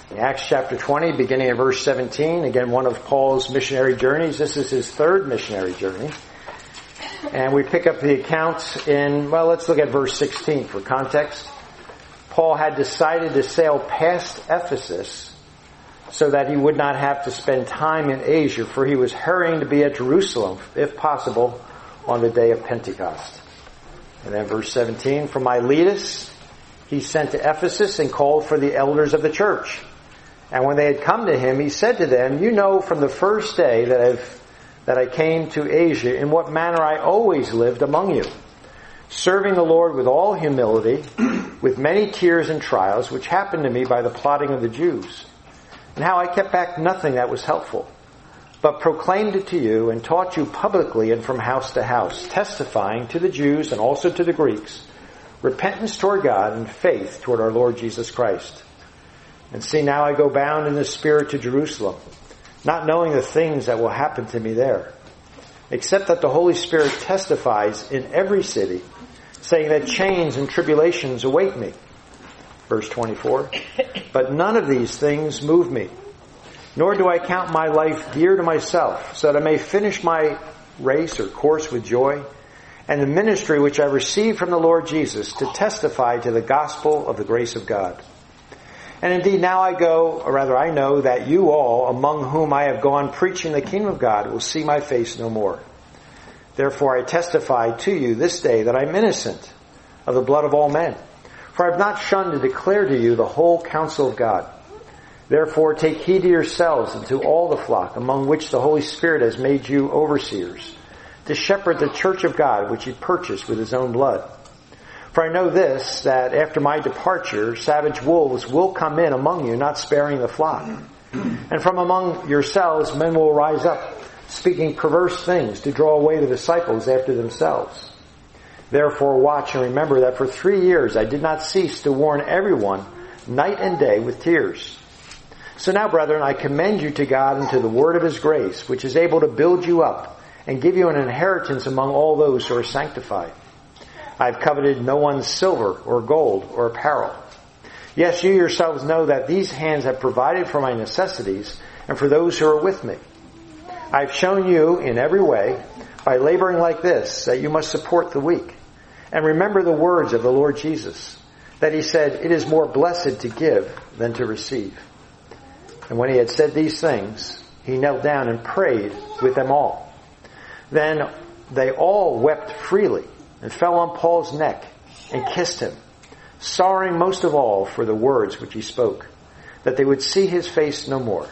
In Acts chapter 20, beginning at verse 17, again, one of Paul's missionary journeys. This is his third missionary journey. And we pick up the account in, well, let's look at verse 16 for context. Paul had decided to sail past Ephesus so that he would not have to spend time in Asia, for he was hurrying to be at Jerusalem, if possible, on the day of Pentecost. And then verse 17, from Miletus he sent to Ephesus and called for the elders of the church. And when they had come to him, he said to them, you know from the first day that I came to Asia, in what manner I always lived among you, serving the Lord with all humility, with many tears and trials, which happened to me by the plotting of the Jews, and how I kept back nothing that was helpful, but proclaimed it to you and taught you publicly and from house to house, testifying to the Jews and also to the Greeks, repentance toward God and faith toward our Lord Jesus Christ. And see, now I go bound in the Spirit to Jerusalem, not knowing the things that will happen to me there, except that the Holy Spirit testifies in every city, saying that chains and tribulations await me. Verse 24, but none of these things move me, nor do I count my life dear to myself, so that I may finish my race or course with joy, and the ministry which I received from the Lord Jesus to testify to the gospel of the grace of God. And indeed now I go, or rather I know that you all, among whom I have gone preaching the kingdom of God, will see my face no more. Therefore I testify to you this day that I am innocent of the blood of all men. For I have not shunned to declare to you the whole counsel of God. Therefore take heed to yourselves and to all the flock, among which the Holy Spirit has made you overseers, to shepherd the church of God, which he purchased with his own blood. For I know this, that after my departure, savage wolves will come in among you, not sparing the flock. And from among yourselves men will rise up, speaking perverse things, to draw away the disciples after themselves. Therefore watch and remember that for 3 years I did not cease to warn everyone, night and day, with tears. So now, brethren, I commend you to God and to the word of his grace, which is able to build you up and give you an inheritance among all those who are sanctified. I have coveted no one's silver or gold or apparel. Yes, you yourselves know that these hands have provided for my necessities and for those who are with me. I have shown you in every way, by laboring like this, that you must support the weak. And remember the words of the Lord Jesus, that he said, it is more blessed to give than to receive. And when he had said these things, he knelt down and prayed with them all. Then they all wept freely and fell on Paul's neck and kissed him, sorrowing most of all for the words which he spoke, that they would see his face no more.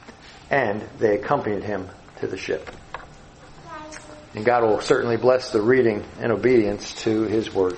And they accompanied him to the ship. And God will certainly bless the reading and obedience to his word.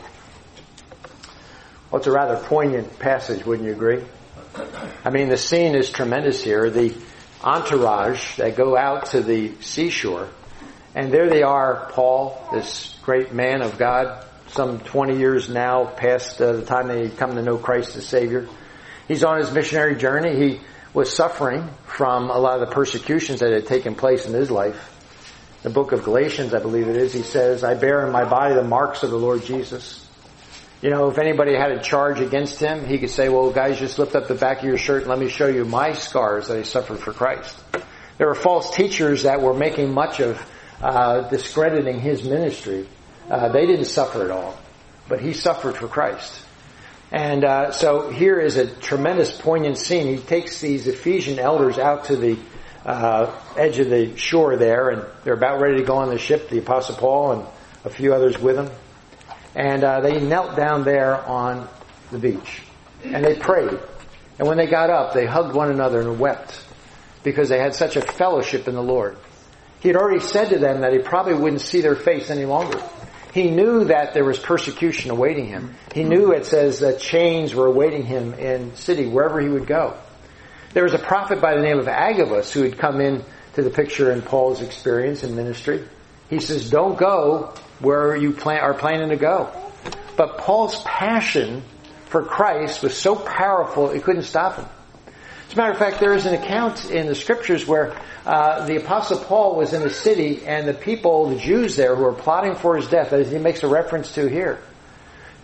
Well, it's a rather poignant passage, wouldn't you agree? I mean, the scene is tremendous here. The entourage that go out to the seashore, and there they are, Paul, this great man of God, some 20 years now past the time that he'd come to know Christ as Savior. He's on his missionary journey. He was suffering from a lot of the persecutions that had taken place in his life. The book of Galatians, I believe it is, he says, I bear in my body the marks of the Lord Jesus. You know, if anybody had a charge against him, he could say, well, guys, just lift up the back of your shirt and let me show you my scars that I suffered for Christ. There were false teachers that were making much of discrediting his ministry. They didn't suffer at all, but he suffered for Christ. And so here is a tremendous poignant scene. He takes these Ephesian elders out to the edge of the shore there, and they're about ready to go on the ship, the Apostle Paul and a few others with him. And they knelt down there on the beach, and they prayed. And when they got up, they hugged one another and wept, because they had such a fellowship in the Lord. He had already said to them that he probably wouldn't see their face any longer. He knew that there was persecution awaiting him. He knew, it says, that chains were awaiting him in city, wherever he would go. There was a prophet by the name of Agabus who had come in to the picture in Paul's experience in ministry. He says, don't go where you are planning to go. But Paul's passion for Christ was so powerful, it couldn't stop him. As a matter of fact, there is an account in the scriptures where the Apostle Paul was in a city, and the people, the Jews there, who were plotting for his death, as he makes a reference to here,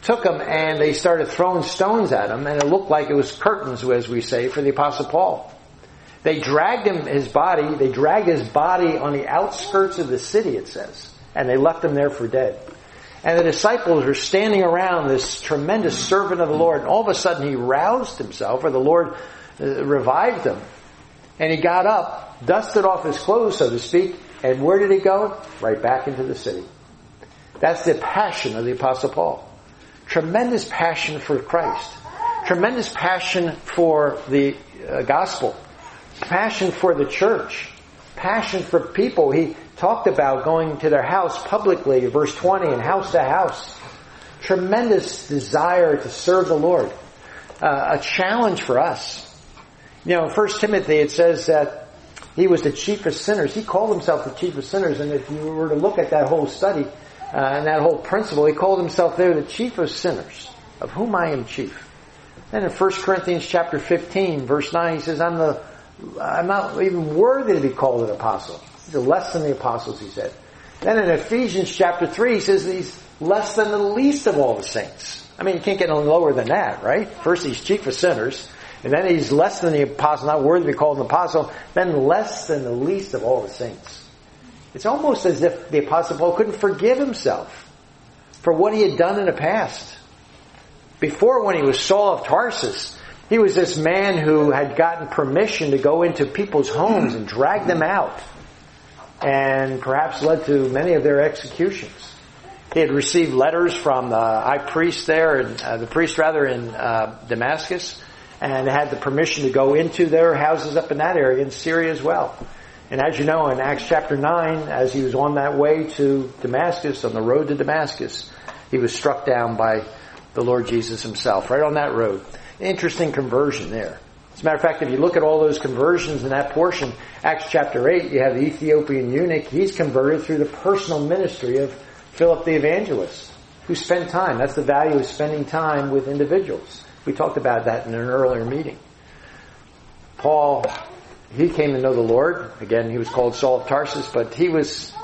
took him and they started throwing stones at him, and it looked like it was curtains, as we say, for the Apostle Paul. They dragged his body on the outskirts of the city, it says, and they left him there for dead. And the disciples were standing around this tremendous servant of the Lord, and all of a sudden he roused himself, or the Lord revived him, and he got up, dusted off his clothes, so to speak, and where did he go? Right back into the city. That's the passion of the Apostle Paul. Tremendous passion for Christ. Tremendous passion for the gospel. Passion for the church. Passion for people. He talked about going to their house publicly, verse 20, and house to house. Tremendous desire to serve the Lord. A challenge for us. You know, in 1 Timothy it says that he was the chief of sinners. He called himself the chief of sinners, and if you were to look at that whole study, and that whole principle, he called himself there the chief of sinners, of whom I am chief. Then in 1 Corinthians chapter 15, verse 9, he says, I'm not even worthy to be called an apostle. He's less than the apostles, he said. Then in Ephesians chapter 3, he says he's less than the least of all the saints. I mean, you can't get any lower than that, right? First he's chief of sinners, and then he's less than the apostle, not worthy to be called an apostle, then less than the least of all the saints. It's almost as if the Apostle Paul couldn't forgive himself for what he had done in the past. Before, when he was Saul of Tarsus, he was this man who had gotten permission to go into people's homes and drag them out, and perhaps led to many of their executions. He had received letters from the high priest there, in Damascus, and had the permission to go into their houses up in that area in Syria as well. And as you know, in Acts chapter 9, as he was on that way to Damascus, on the road to Damascus, he was struck down by the Lord Jesus himself, right on that road. Interesting conversion there. As a matter of fact, if you look at all those conversions in that portion, Acts chapter 8, you have the Ethiopian eunuch. He's converted through the personal ministry of Philip the evangelist, who spent time. That's the value of spending time with individuals. We talked about that in an earlier meeting. Paul, he came to know the Lord. Again, he was called Saul of Tarsus, but he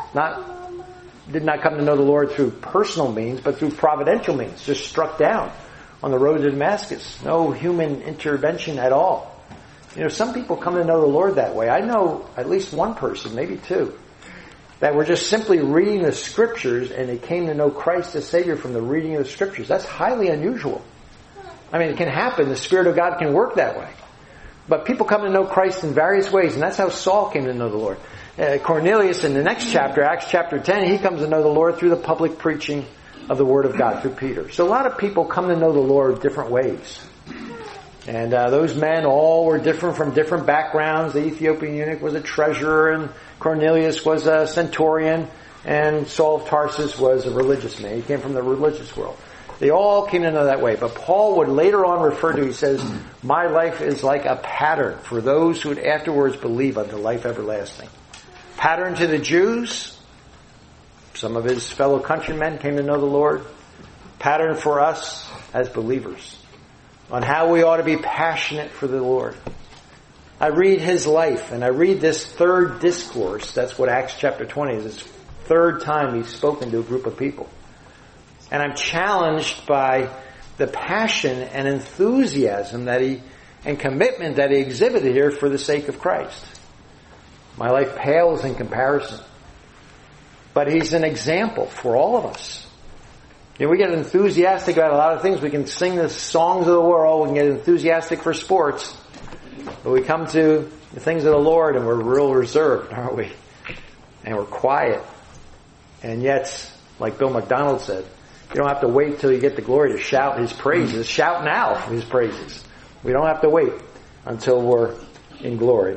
did not come to know the Lord through personal means, but through providential means. Just struck down on the road to Damascus. No human intervention at all. You know, some people come to know the Lord that way. I know at least one person, maybe two, that were just simply reading the Scriptures and they came to know Christ as Savior from the reading of the Scriptures. That's highly unusual. I mean, it can happen. The Spirit of God can work that way. But people come to know Christ in various ways, and that's how Saul came to know the Lord. Cornelius, in the next chapter, Acts chapter 10, he comes to know the Lord through the public preaching of the Word of God, through Peter. So a lot of people come to know the Lord different ways. And those men all were different from different backgrounds. The Ethiopian eunuch was a treasurer, and Cornelius was a centurion, and Saul of Tarsus was a religious man. He came from the religious world. They all came to know that way. But Paul would later on refer to, he says, my life is like a pattern for those who would afterwards believe unto life everlasting. Pattern to the Jews. Some of his fellow countrymen came to know the Lord. Pattern for us as believers on how we ought to be passionate for the Lord. I read his life, and I read this third discourse. That's what Acts chapter 20 is. It's the third time he's spoken to a group of people. And I'm challenged by the passion and enthusiasm and commitment that he exhibited here for the sake of Christ. My life pales in comparison. But he's an example for all of us. You know, we get enthusiastic about a lot of things. We can sing the songs of the world. We can get enthusiastic for sports. But we come to the things of the Lord and we're real reserved, aren't we? And we're quiet. And yet, like Bill McDonald said, you don't have to wait till you get the glory to shout his praises. Shout now his praises. We don't have to wait until we're in glory.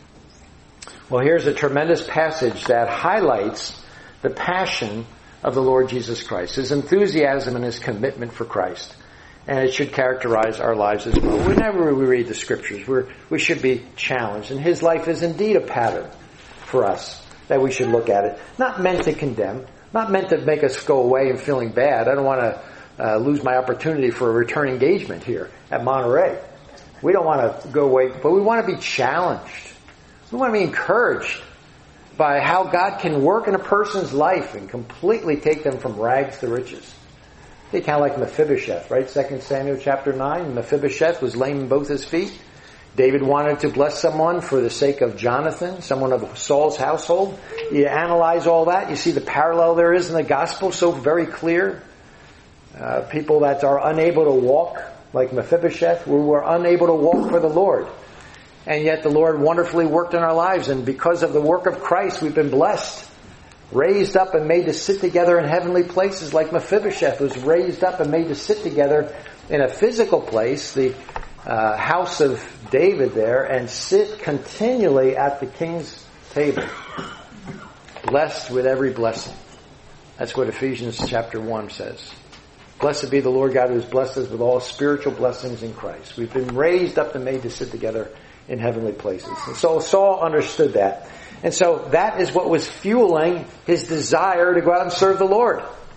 Well, here's a tremendous passage that highlights the passion of the Lord Jesus Christ, his enthusiasm and his commitment for Christ. And it should characterize our lives as well. Whenever we read the Scriptures, we should be challenged. And his life is indeed a pattern for us that we should look at it. Not meant to condemn, not meant to make us go away and feeling bad. I don't want to lose my opportunity for a return engagement here at Monterey. We don't want to go away, but we want to be challenged. We want to be encouraged by how God can work in a person's life and completely take them from rags to riches. Kind of like Mephibosheth, right? 2 Samuel chapter 9. Mephibosheth was lame in both his feet. David wanted to bless someone for the sake of Jonathan, someone of Saul's household. You analyze all that, you see the parallel there is in the gospel, so very clear. People that are unable to walk, like Mephibosheth, we were unable to walk for the Lord. And yet the Lord wonderfully worked in our lives, and because of the work of Christ, we've been blessed. Raised up and made to sit together in heavenly places, like Mephibosheth was raised up and made to sit together in a physical place, the house of David there, and sit continually at the king's table. Blessed with every blessing. That's what Ephesians chapter 1 says. Blessed be the Lord God who has blessed us with all spiritual blessings in Christ. We've been raised up and made to sit together in heavenly places. And so Saul understood that. And so that is what was fueling his desire to go out and serve the Lord.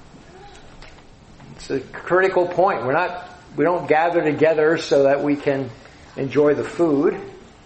It's a critical point. We don't gather together so that we can enjoy the food.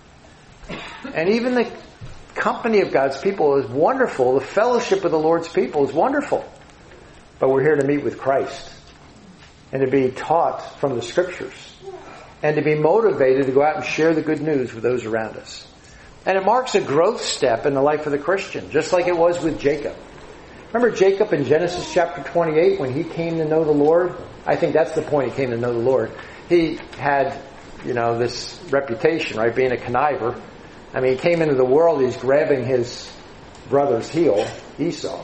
And even the company of God's people is wonderful. The fellowship of the Lord's people is wonderful. But we're here to meet with Christ and to be taught from the Scriptures and to be motivated to go out and share the good news with those around us. And it marks a growth step in the life of the Christian, just like it was with Jacob. Remember Jacob in Genesis chapter 28 when he came to know the Lord? I think that's the point he came to know the Lord. He had, this reputation, right, being a conniver. I mean, he came into the world, he's grabbing his brother's heel, Esau.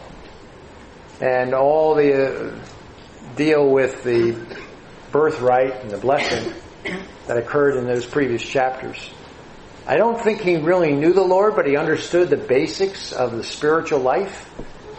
And all the deal with the birthright and the blessing that occurred in those previous chapters. I don't think he really knew the Lord, but he understood the basics of the spiritual life.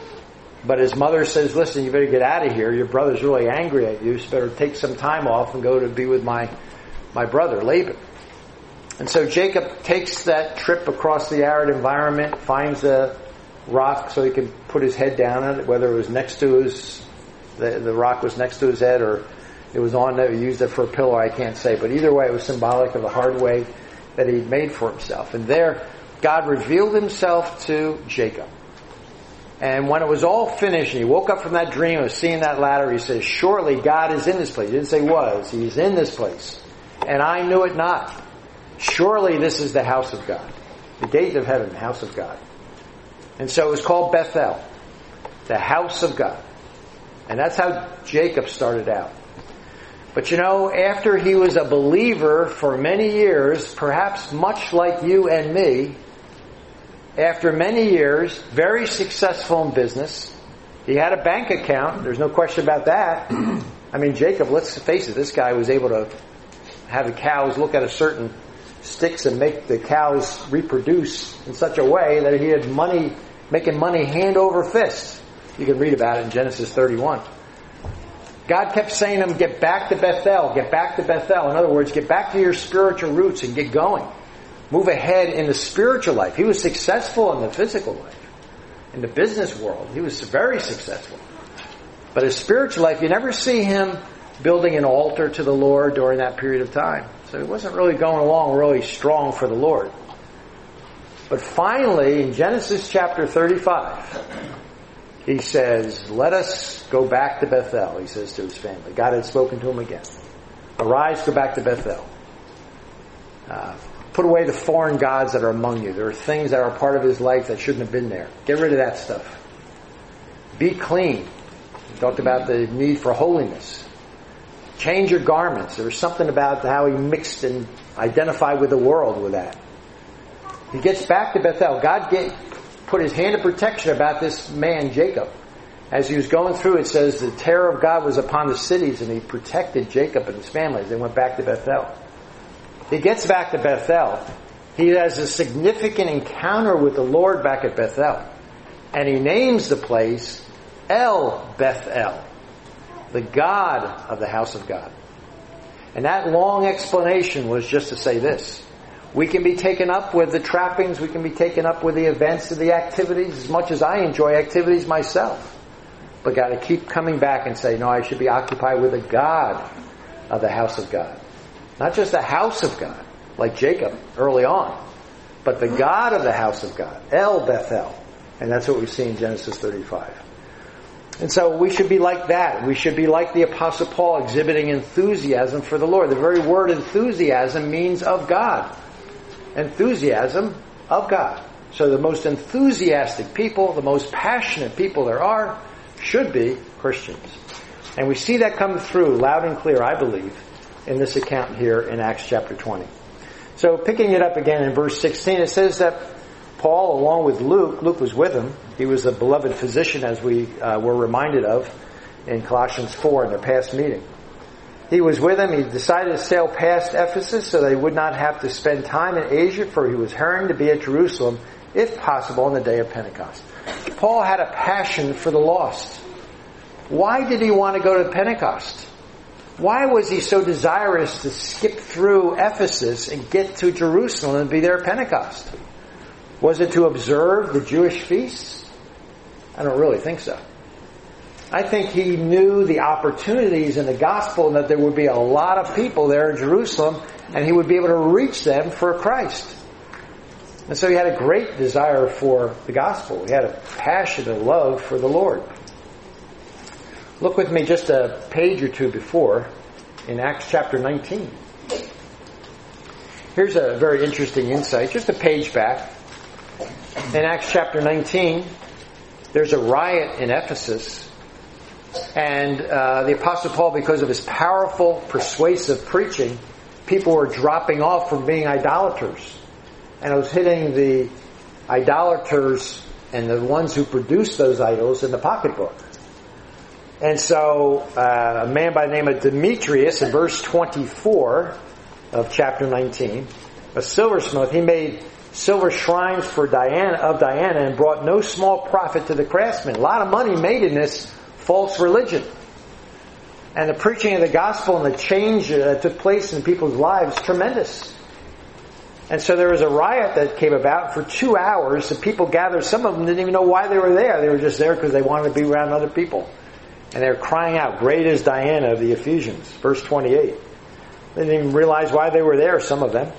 But his mother says, listen, you better get out of here. Your brother's really angry at you, so you better take some time off and go to be with my brother, Laban. And so Jacob takes that trip across the arid environment, finds a rock so he can put his head down on it, whether it was next to the rock was next to his head or it was on there, he used it for a pillow, I can't say. But either way, it was symbolic of the hard way that he made for himself. And there, God revealed himself to Jacob. And when it was all finished, and he woke up from that dream of seeing that ladder, he says, surely God is in this place. He didn't say was. He's in this place. And I knew it not. Surely this is the house of God. The gate of heaven, the house of God. And so it was called Bethel. The house of God. And that's how Jacob started out. But after he was a believer for many years, perhaps much like you and me, after many years, very successful in business, he had a bank account, there's no question about that. I mean, Jacob, let's face it, this guy was able to have the cows look at a certain sticks and make the cows reproduce in such a way that he had money, making money hand over fist. You can read about it in Genesis 31. God kept saying to him, get back to Bethel, get back to Bethel. In other words, get back to your spiritual roots and get going. Move ahead in the spiritual life. He was successful in the physical life. In the business world, he was very successful. But his spiritual life, you never see him building an altar to the Lord during that period of time. So he wasn't really going along really strong for the Lord. But finally, in Genesis chapter 35, he says, let us go back to Bethel, he says to his family. God had spoken to him again. Arise, go back to Bethel. Put away the foreign gods that are among you. There are things that are part of his life that shouldn't have been there. Get rid of that stuff. Be clean. He talked about the need for holiness. Change your garments. There was something about how he mixed and identified with the world with that. He gets back to Bethel. God put his hand of protection about this man, Jacob. As he was going through, it says the terror of God was upon the cities, and he protected Jacob and his family as they went back to Bethel. He gets back to Bethel. He has a significant encounter with the Lord back at Bethel. And he names the place El Bethel, the God of the house of God. And that long explanation was just to say this. We can be taken up with the trappings, we can be taken up with the events and the activities, as much as I enjoy activities myself. But got to keep coming back and say, no, I should be occupied with the God of the house of God. Not just the house of God, like Jacob early on, but the God of the house of God, El Bethel. And that's what we see in Genesis 35. And so we should be like that. We should be like the Apostle Paul, exhibiting enthusiasm for the Lord. The very word enthusiasm means of God. Enthusiasm of God. So the most enthusiastic people, the most passionate people there are, should be Christians. And we see that come through loud and clear, I believe, in this account here in Acts chapter 20. So picking it up again in verse 16, it says that Paul, along with Luke was with him. He was a beloved physician, as we were reminded of in Colossians 4 in their past meeting. He was with him. He decided to sail past Ephesus so that he would not have to spend time in Asia, for he was hurrying to be at Jerusalem, if possible, on the day of Pentecost. Paul had a passion for the lost. Why did he want to go to Pentecost? Why was he so desirous to skip through Ephesus and get to Jerusalem and be there at Pentecost? Was it to observe the Jewish feasts? I don't really think so. I think he knew the opportunities in the gospel and that there would be a lot of people there in Jerusalem and he would be able to reach them for Christ. And so he had a great desire for the gospel. He had a passion and love for the Lord. Look with me just a page or two before in Acts chapter 19. Here's a very interesting insight, just a page back. In Acts chapter 19, there's a riot in Ephesus, and the Apostle Paul, because of his powerful, persuasive preaching, people were dropping off from being idolaters. And it was hitting the idolaters and the ones who produced those idols in the pocketbook. And so a man by the name of Demetrius, in verse 24 of chapter 19, a silversmith, he made silver shrines for Diana and brought no small profit to the craftsmen. A lot of money made in this false religion. And the preaching of the gospel and the change that took place in people's lives, tremendous. And so there was a riot that came about for 2 hours. The people gathered. Some of them didn't even know why they were there. They were just there because they wanted to be around other people. And they were crying out, "Great is Diana of the Ephesians." Verse 28. They didn't even realize why they were there, some of them.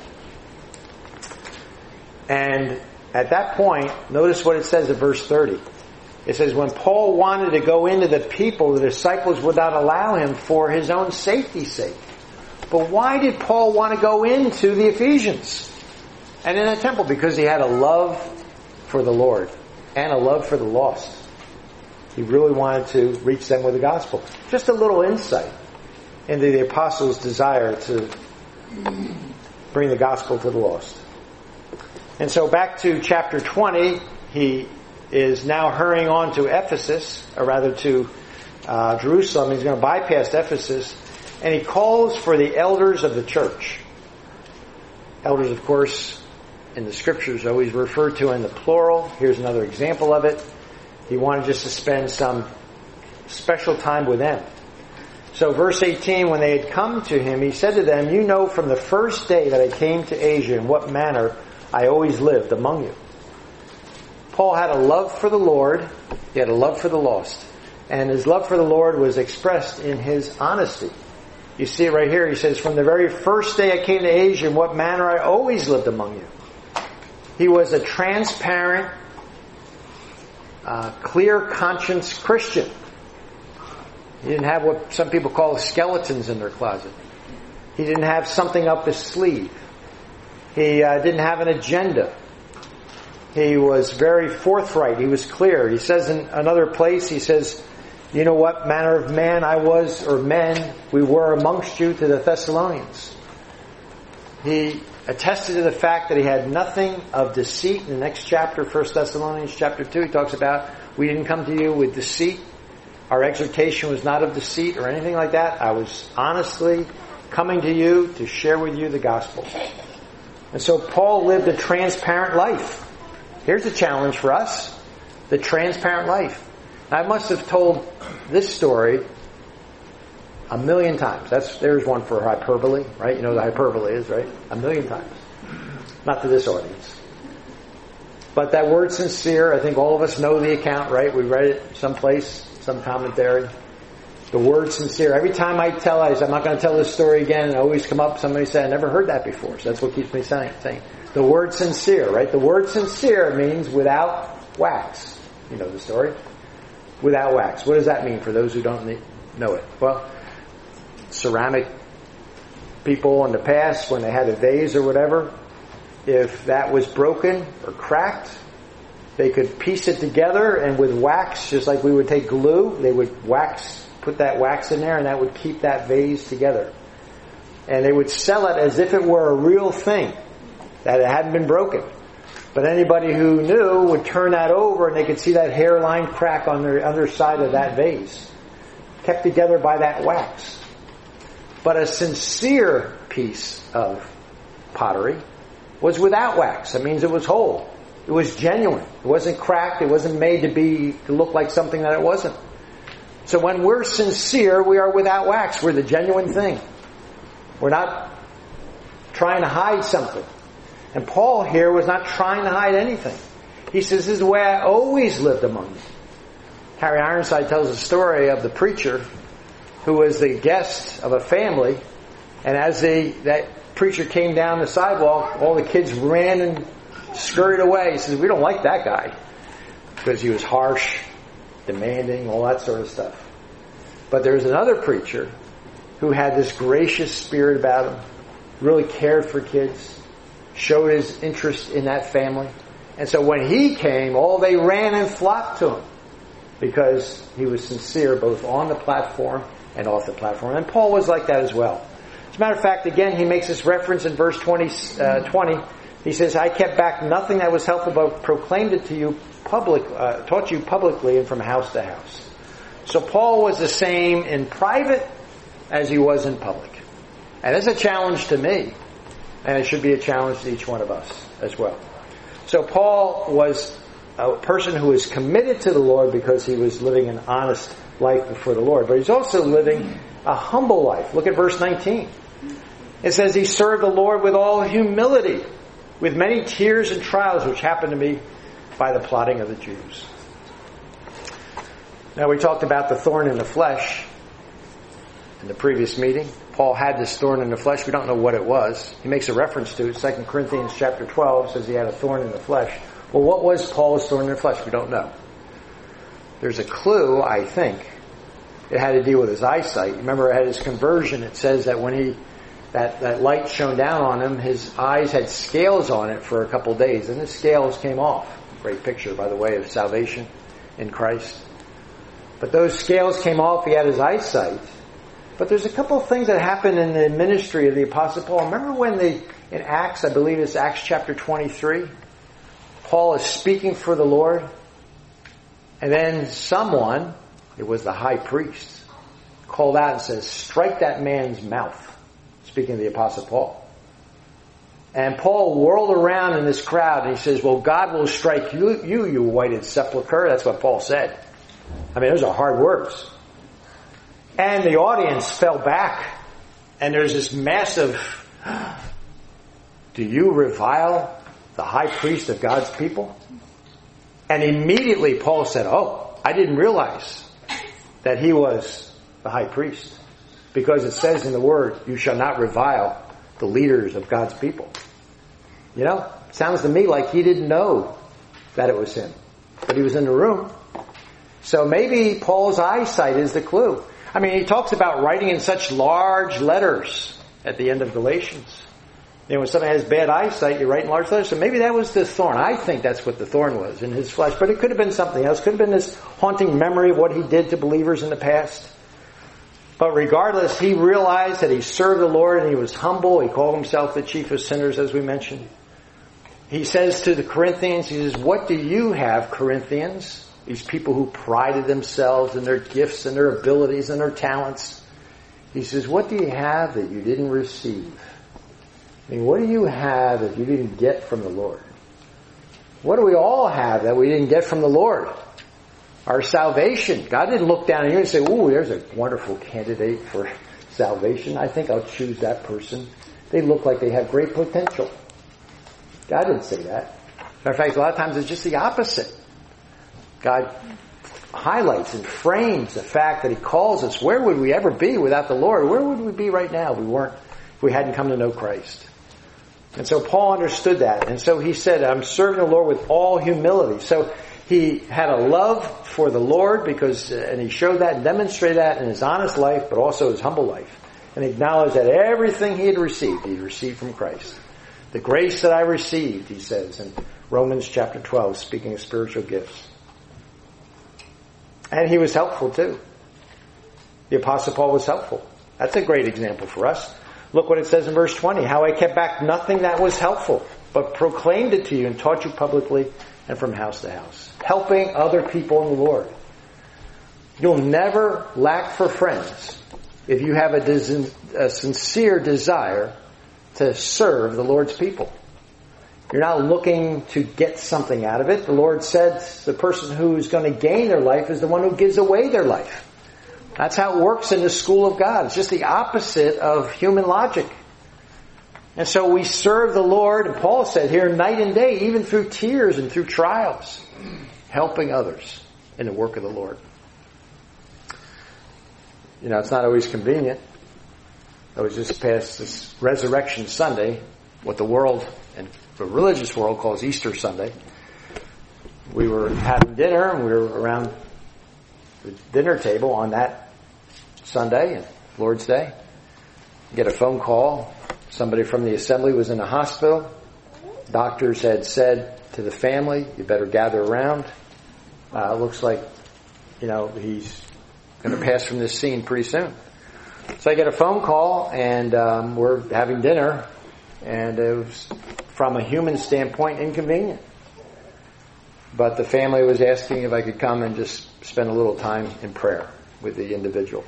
And at that point, notice what it says in verse 30. It says, when Paul wanted to go into the people, the disciples would not allow him for his own safety's sake. But why did Paul want to go into the Ephesians and in the temple? Because he had a love for the Lord and a love for the lost. He really wanted to reach them with the gospel. Just a little insight into the apostles' desire to bring the gospel to the lost. And so back to chapter 20, he is now hurrying on to Ephesus, or rather to Jerusalem. He's going to bypass Ephesus, and he calls for the elders of the church. Elders, of course, in the scriptures always referred to in the plural. Here's another example of it. He wanted just to spend some special time with them. So verse 18, when they had come to him, he said to them, "You know from the first day that I came to Asia in what manner I always lived among you." Paul had a love for the Lord. He had a love for the lost. And his love for the Lord was expressed in his honesty. You see it right here. He says, "From the very first day I came to Asia in what manner I always lived among you." He was a transparent, clear conscience Christian. He didn't have what some people call skeletons in their closet. He didn't have something up his sleeve. He didn't have an agenda. He was very forthright. He was clear. He says in another place, he says, "You know what manner of man I was, or men we were amongst you," to the Thessalonians. He attested to the fact that he had nothing of deceit. In the next chapter, 1 Thessalonians chapter 2, he talks about, "We didn't come to you with deceit. Our exhortation was not of deceit or anything like that. I was honestly coming to you to share with you the gospel." And so Paul lived a transparent life. Here's a challenge for us. The transparent life. I must have told this story a million times. There's one for hyperbole, right? You know what hyperbole is, right? A million times. Not to this audience. But that word sincere, I think all of us know the account, right? We read it someplace, some commentary. The word sincere. Every time I said, I'm not going to tell this story again, and I always come up, somebody said, "I never heard that before." So that's what keeps me saying. The word sincere, right? The word sincere means without wax. You know the story. without wax. What does that mean for those who don't know it? Well, ceramic people in the past, when they had a vase or whatever, if that was broken or cracked, they could piece it together, and with wax, just like we would take glue, they would put that wax in there, and that would keep that vase together. And they would sell it as if it were a real thing, that it hadn't been broken. But anybody who knew would turn that over, and they could see that hairline crack on the underside of that vase, kept together by that wax. But a sincere piece of pottery was without wax. That means it was whole. It was genuine. It wasn't cracked. It wasn't made to look like something that it wasn't. So when we're sincere, we are without wax. We're the genuine thing. We're not trying to hide something. And Paul here was not trying to hide anything. He says, this is the way I always lived among you. Harry Ironside tells a story of the preacher who was the guest of a family, and as that preacher came down the sidewalk, all the kids ran and scurried away. He says, we don't like that guy, because he was harsh, demanding, all that sort of stuff. But there was another preacher who had this gracious spirit about him, really cared for kids, showed his interest in that family. And so when he came, they ran and flocked to him, because he was sincere both on the platform and off the platform. And Paul was like that as well. As a matter of fact, again, he makes this reference in verse 20. He says, I kept back nothing that was helpful, but proclaimed it to you taught you publicly and from house to house. So Paul was the same in private as he was in public. And it's a challenge to me. And it should be a challenge to each one of us as well. So Paul was a person who was committed to the Lord because he was living an honest life before the Lord. But he's also living a humble life. Look at verse 19. It says he served the Lord with all humility, with many tears and trials which happened to me by the plotting of the Jews. Now we talked about the thorn in the flesh in the previous meeting. Paul had this thorn in the flesh. We don't know what it was. He makes a reference to it. 2 Corinthians chapter 12 says he had a thorn in the flesh. Well, what was Paul's thorn in the flesh? We don't know. There's a clue, I think. It had to deal with his eyesight. Remember, at his conversion, it says that when that light shone down on him, his eyes had scales on it for a couple of days, and the scales came off. Great picture, by the way, of salvation in Christ. But those scales came off. He had his eyesight. But there's a couple of things that happened in the ministry of the Apostle Paul. Remember when in Acts, I believe it's Acts chapter 23, Paul is speaking for the Lord, and then someone, it was the high priest, called out and says, strike that man's mouth. Speaking of the Apostle Paul. And Paul whirled around in this crowd and he says, well, God will strike you whited sepulcher. That's what Paul said. I mean, those are hard words. And the audience fell back. And there's this massive, do you revile the high priest of God's people? And immediately Paul said, I didn't realize that he was the high priest. Because it says in the Word, you shall not revile the leaders of God's people. You know, it sounds to me like he didn't know that it was him. But he was in the room. So maybe Paul's eyesight is the clue. I mean, he talks about writing in such large letters at the end of Galatians. You know, when somebody has bad eyesight, you write in large letters. So maybe that was the thorn. I think that's what the thorn was in his flesh. But it could have been something else. It could have been this haunting memory of what he did to believers in the past. But regardless, he realized that he served the Lord and he was humble. He called himself the chief of sinners, as we mentioned. He says to the Corinthians, he says, what do you have, Corinthians? These people who prided themselves in their gifts and their abilities and their talents. He says, what do you have that you didn't receive? I mean, what do you have that you didn't get from the Lord? What do we all have that we didn't get from the Lord? Our salvation. God didn't look down on you and say, ooh, there's a wonderful candidate for salvation. I think I'll choose that person. They look like they have great potential. God didn't say that. Matter of fact, a lot of times it's just the opposite. God highlights and frames the fact that He calls us. Where would we ever be without the Lord? Where would we be right now if we hadn't come to know Christ? And so Paul understood that. And so he said, I'm serving the Lord with all humility. So He had a love for the Lord and he showed that and demonstrated that in his honest life, but also his humble life. And acknowledged that everything he had received from Christ. The grace that I received, he says in Romans chapter 12, speaking of spiritual gifts. And he was helpful too. The Apostle Paul was helpful. That's a great example for us. Look what it says in verse 20. How I kept back nothing that was helpful, but proclaimed it to you and taught you publicly and from house to house. Helping other people in the Lord. You'll never lack for friends if you have a sincere desire to serve the Lord's people. You're not looking to get something out of it. The Lord said the person who's going to gain their life is the one who gives away their life. That's how it works in the school of God. It's just the opposite of human logic. And so we serve the Lord, and Paul said here, night and day, even through tears and through trials, helping others in the work of the Lord. You know, it's not always convenient. I was just past this Resurrection Sunday, what the world and the religious world calls Easter Sunday. We were having dinner, and we were around the dinner table on that Sunday, Lord's Day. Get a phone call. Somebody from the assembly was in a hospital. Doctors had said to the family, you better gather around. It looks like, he's going to pass from this scene pretty soon. So I get a phone call, and we're having dinner, and it was, from a human standpoint, inconvenient. But the family was asking if I could come and just spend a little time in prayer with the individual.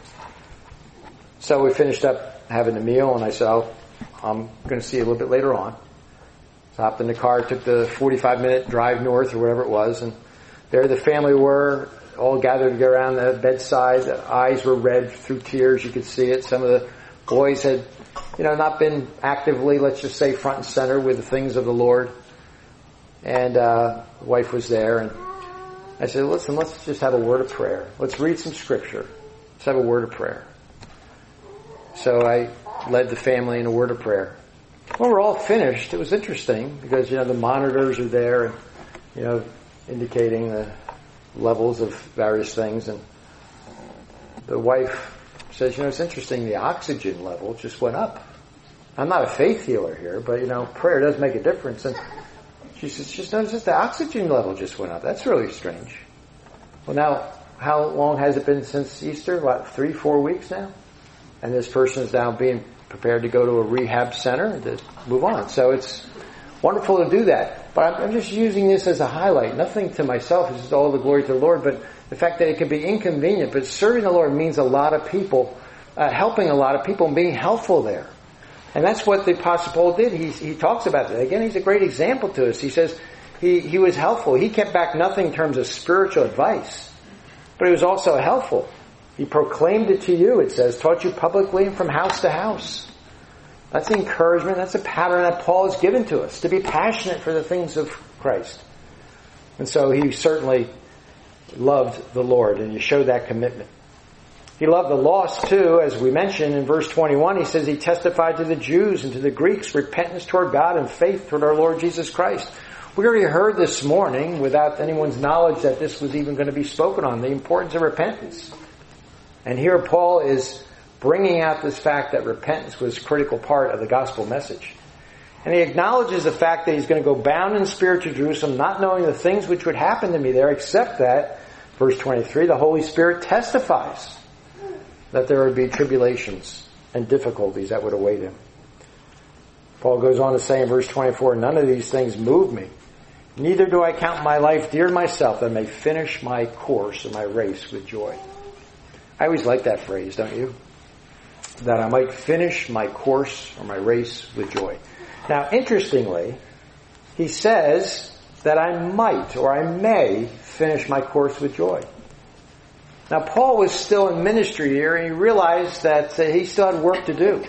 So we finished up having the meal, and I said, I'm going to see you a little bit later on. So I hopped in the car, took the 45-minute drive north or whatever it was, and there the family were, all gathered around the bedside. The eyes were red through tears. You could see it. Some of the boys had, not been actively, let's just say, front and center with the things of the Lord. And the wife was there, and I said, listen, let's just have a word of prayer. Let's read some scripture. Let's have a word of prayer. So I led the family in a word of prayer. When we're all finished, it was interesting because, the monitors are there and, indicating the levels of various things. And the wife says, it's interesting, the oxygen level just went up. I'm not a faith healer here, but, prayer does make a difference. And she says, just noticed the oxygen level just went up. That's really strange. Well, now, how long has it been since Easter? About 3-4 weeks now? And this person is now being prepared to go to a rehab center to move on. So it's wonderful to do that. But I'm just using this as a highlight. Nothing to myself. This is all the glory to the Lord. But the fact that it can be inconvenient. But serving the Lord means a lot of people, helping a lot of people and being helpful there. And that's what the Apostle Paul did. He talks about that. Again, he's a great example to us. He says he was helpful. He kept back nothing in terms of spiritual advice. But he was also helpful. He proclaimed it to you, it says, taught you publicly and from house to house. That's the encouragement. That's a pattern that Paul has given to us, to be passionate for the things of Christ. And so he certainly loved the Lord, and he showed that commitment. He loved the lost too, as we mentioned in verse 21. He says he testified to the Jews and to the Greeks repentance toward God and faith toward our Lord Jesus Christ. We already heard this morning, without anyone's knowledge that this was even going to be spoken on, the importance of repentance. And here Paul is bringing out this fact that repentance was a critical part of the gospel message. And he acknowledges the fact that he's going to go bound in spirit to Jerusalem, not knowing the things which would happen to me there, except that, verse 23, the Holy Spirit testifies that there would be tribulations and difficulties that would await him. Paul goes on to say in verse 24, none of these things move me. Neither do I count my life dear to myself, that I may finish my course and my race with joy. I always like that phrase, don't you? That I might finish my course or my race with joy. Now, interestingly, he says that I might or I may finish my course with joy. Now, Paul was still in ministry here, and he realized that he still had work to do.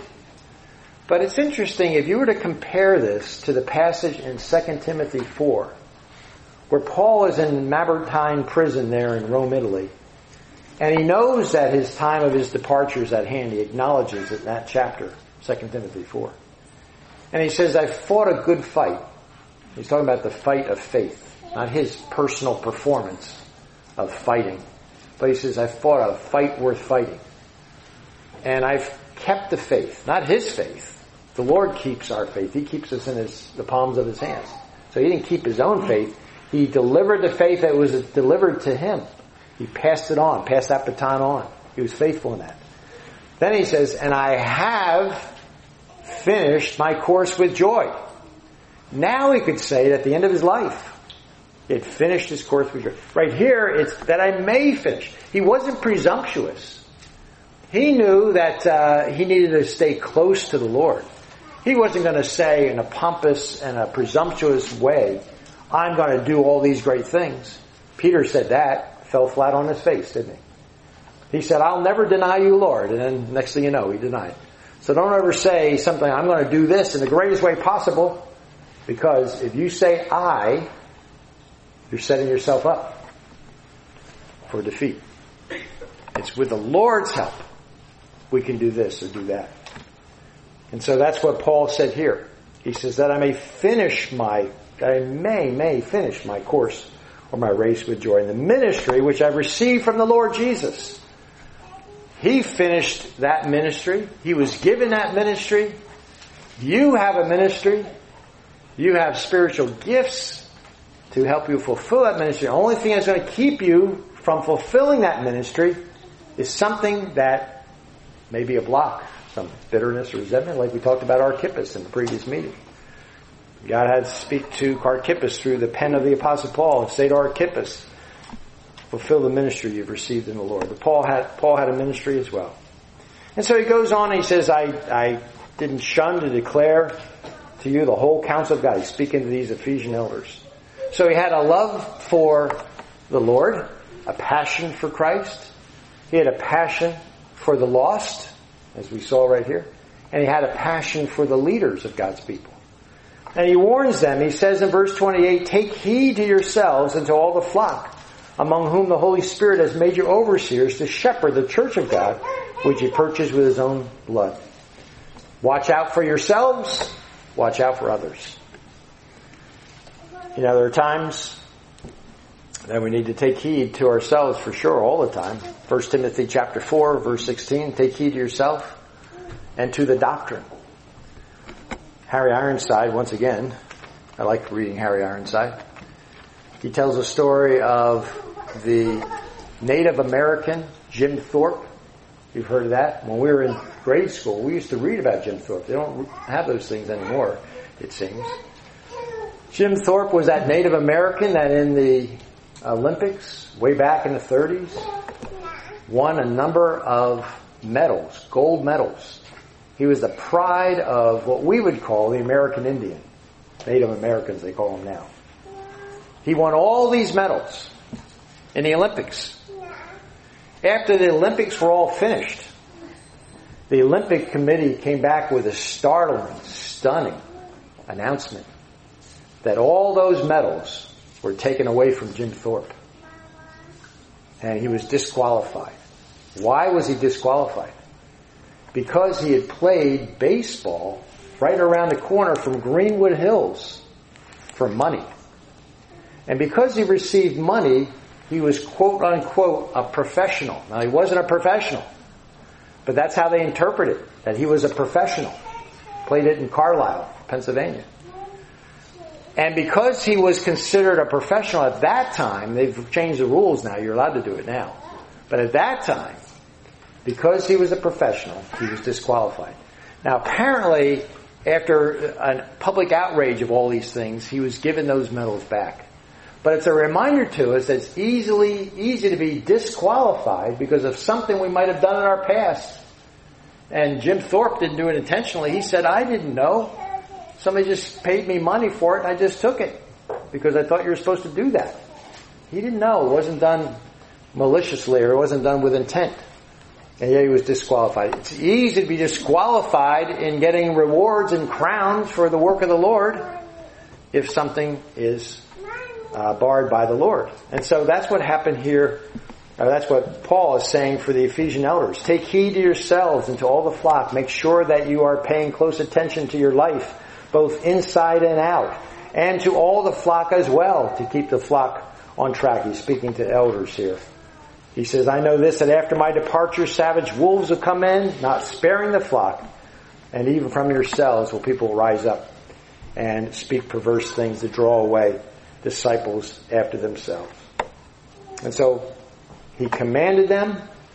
But it's interesting, if you were to compare this to the passage in 2 Timothy 4, where Paul is in Mamertine prison there in Rome, Italy, and he knows that his time of his departure is at hand. He acknowledges it in that chapter, 2 Timothy 4. And he says, I fought a good fight. He's talking about the fight of faith. not his personal performance of fighting. But he says, I've fought a fight worth fighting. And I've kept the faith, not his faith. The Lord keeps our faith. He keeps us in the palms of his hands. So he didn't keep his own faith. He delivered the faith that was delivered to him. He passed it on, passed that baton on. He was faithful in that. Then he says, and I have finished my course with joy. Now he could say that at the end of his life, he had finished his course with joy. Right here, it's that I may finish. He wasn't presumptuous. He knew that he needed to stay close to the Lord. He wasn't going to say in a pompous and a presumptuous way, I'm going to do all these great things. Peter said that, fell flat on his face, didn't he? He said, I'll never deny you, Lord. And then next thing you know, he denied. So don't ever say something, I'm going to do this in the greatest way possible. Because if you say I, you're setting yourself up for defeat. It's with the Lord's help we can do this or do that. And so that's what Paul said here. He says that I may finish my course or my race with joy in the ministry which I've received from the Lord Jesus. He finished that ministry. He was given that ministry. You have a ministry. You have spiritual gifts to help you fulfill that ministry. The only thing that's going to keep you from fulfilling that ministry is something that may be a block. Some bitterness or resentment, like we talked about Archippus in the previous meeting. God had to speak to Archippus through the pen of the Apostle Paul and say to Archippus, fulfill the ministry you've received in the Lord. But Paul had a ministry as well. And so he goes on and he says, I didn't shun to declare to you the whole counsel of God. He's speaking to these Ephesian elders. So he had a love for the Lord, a passion for Christ. He had a passion for the lost, as we saw right here. And he had a passion for the leaders of God's people. And he warns them, he says in verse 28, take heed to yourselves and to all the flock, among whom the Holy Spirit has made you overseers to shepherd the church of God, which he purchased with his own blood. Watch out for yourselves, watch out for others. You know, there are times that we need to take heed to ourselves for sure, all the time. 1 Timothy chapter 4, verse 16, take heed to yourself and to the doctrine. Harry Ironside, once again, I like reading Harry Ironside. He tells a story of the Native American Jim Thorpe. You've heard of that? When we were in grade school, we used to read about Jim Thorpe. They don't have those things anymore, it seems. Jim Thorpe was that Native American that in the Olympics, way back in the 30s, won a number of medals, gold medals. He was the pride of what we would call the American Indian. Native Americans, they call them now. He won all these medals in the Olympics. After the Olympics were all finished, the Olympic Committee came back with a startling, stunning announcement that all those medals were taken away from Jim Thorpe. And he was disqualified. Why was he disqualified? Because he had played baseball right around the corner from Greenwood Hills for money. And because he received money, he was quote unquote a professional. Now he wasn't a professional, but that's how they interpreted it, that he was a professional. Played it in Carlisle, Pennsylvania. And because he was considered a professional at that time, they've changed the rules now, you're allowed to do it now. But at that time, because he was a professional, he was disqualified. Now apparently, after a public outrage of all these things, he was given those medals back. But it's a reminder to us that it's easy to be disqualified because of something we might have done in our past. And Jim Thorpe didn't do it intentionally. He said, I didn't know. Somebody just paid me money for it and I just took it because I thought you were supposed to do that. He didn't know. It wasn't done maliciously or it wasn't done with intent. And yet he was disqualified. It's easy to be disqualified in getting rewards and crowns for the work of the Lord if something is barred by the Lord. And so that's what happened here. That's what Paul is saying for the Ephesian elders. Take heed to yourselves and to all the flock. Make sure that you are paying close attention to your life, both inside and out. and to all the flock as well, to keep the flock on track. He's speaking to elders here. He says, I know this, that after my departure, savage wolves will come in, not sparing the flock. And even from yourselves will people rise up and speak perverse things to draw away disciples after themselves. And so he commanded them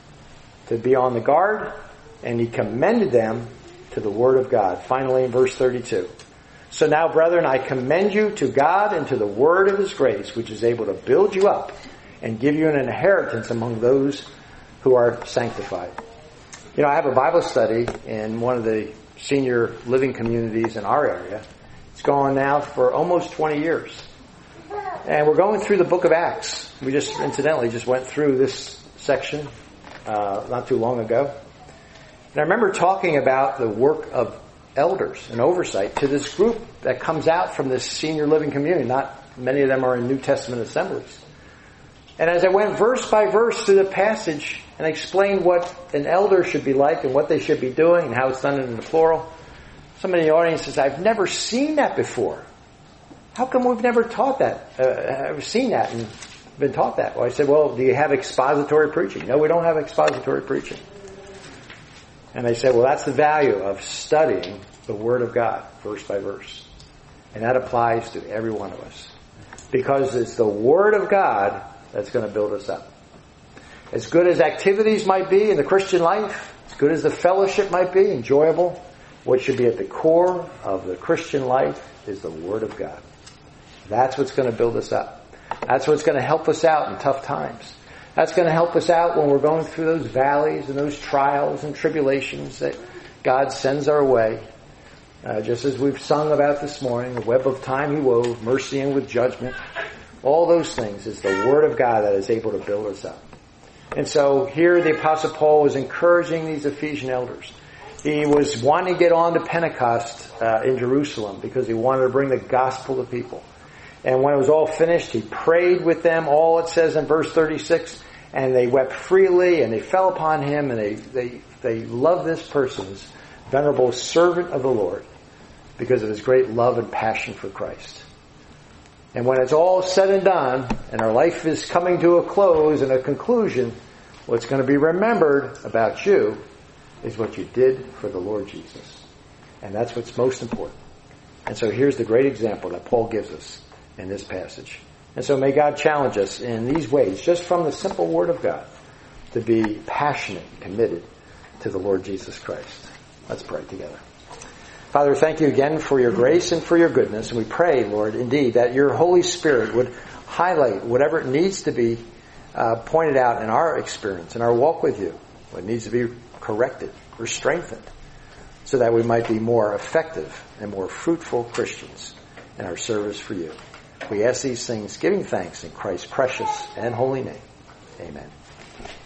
to be on the guard, and he commended them to the Word of God. Finally, in verse 32. So now, brethren, I commend you to God and to the Word of His grace, which is able to build you up and give you an inheritance among those who are sanctified. You know, I have a Bible study in one of the senior living communities in our area. It's gone now for almost 20 years. And we're going through the book of Acts. We just incidentally just went through this section not too long ago. And I remember talking about the work of elders and oversight to this group that comes out from this senior living community. Not many of them are in New Testament assemblies. And as I went verse by verse through the passage and explained what an elder should be like and what they should be doing and how it's done in the plural, somebody in the audience says, I've never seen that before. How come we've never taught that? I've seen that and been taught that. Well, I said, well, do you have expository preaching? No, we don't have expository preaching. And they said, well, that's the value of studying the Word of God, verse by verse. And that applies to every one of us. Because it's the Word of God that's going to build us up. As good as activities might be in the Christian life, as good as the fellowship might be, enjoyable, what should be at the core of the Christian life is the Word of God. That's what's going to build us up. That's what's going to help us out in tough times. That's going to help us out when we're going through those valleys and those trials and tribulations that God sends our way. Just as we've sung about this morning, the web of time He wove, mercy and with judgment. All those things is the Word of God that is able to build us up. And so here the Apostle Paul was encouraging these Ephesian elders. He was wanting to get on to Pentecost in Jerusalem because he wanted to bring the gospel to people. And when it was all finished, he prayed with them, all it says in verse 36, and they wept freely, and they fell upon him, and they loved this person, this venerable servant of the Lord, because of his great love and passion for Christ. And when it's all said and done, and our life is coming to a close and a conclusion, what's going to be remembered about you is what you did for the Lord Jesus. And that's what's most important. And so here's the great example that Paul gives us in this passage. And so may God challenge us in these ways, just from the simple Word of God, to be passionate, committed to the Lord Jesus Christ. Let's pray together. Father, thank you again for your grace and for your goodness. And we pray, Lord, indeed, that your Holy Spirit would highlight whatever it needs to be pointed out in our experience, in our walk with you, what needs to be corrected or strengthened, so that we might be more effective and more fruitful Christians in our service for you. We ask these things, giving thanks in Christ's precious and holy name. Amen.